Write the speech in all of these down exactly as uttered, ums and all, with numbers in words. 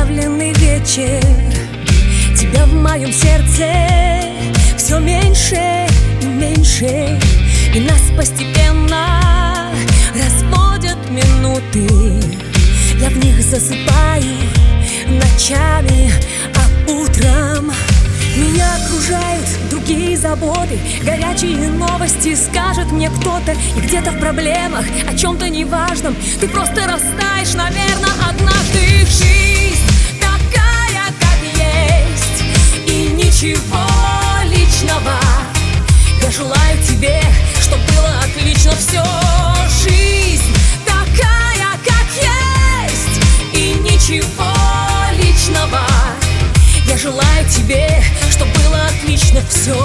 заявленный вечер. Тебя в моем сердце все меньше и меньше, и нас постепенно разводят минуты. Я в них засыпаю ночами, а утром меня окружают другие заботы. Горячие новости скажет мне кто-то, и где-то в проблемах, о чем-то неважном ты просто растаешь, наверное, однажды. Жизнь такая, как есть, и ничего личного. Я желаю тебе, чтоб было отлично все. Жизнь такая, как есть, и ничего личного. Я желаю тебе, чтоб было отлично все.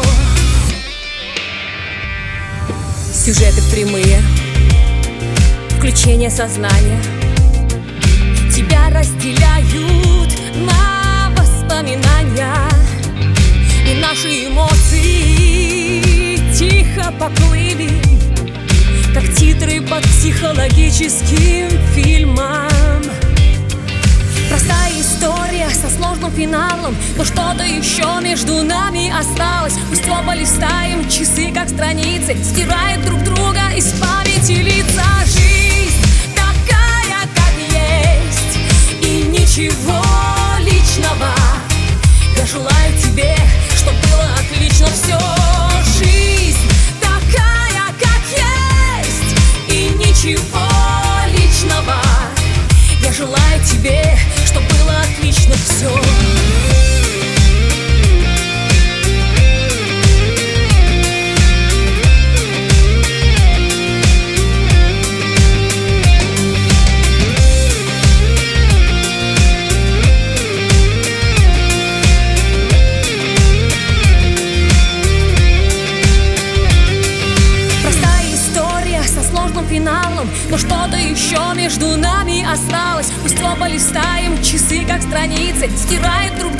Сюжеты прямые, включение сознания. Тебя разделяют на воспоминания, и наши эмоции тихо поплыли, как титры под психологическим фильмом. Простая история со сложным финалом, но что-то еще между нами осталось. Пусть оба листаем часы, как страницы, стирает друг друга из памяти лица. Жизнь такая, как есть, и ничего личного. Я желаю тебе, чтоб было отлично все. Жизнь такая, как есть, и ничего личного. Я желаю тебе, чтоб было отлично все. Финалом, но что-то еще между нами осталось. Пусть оба листаем часы, как страницы, стирает друг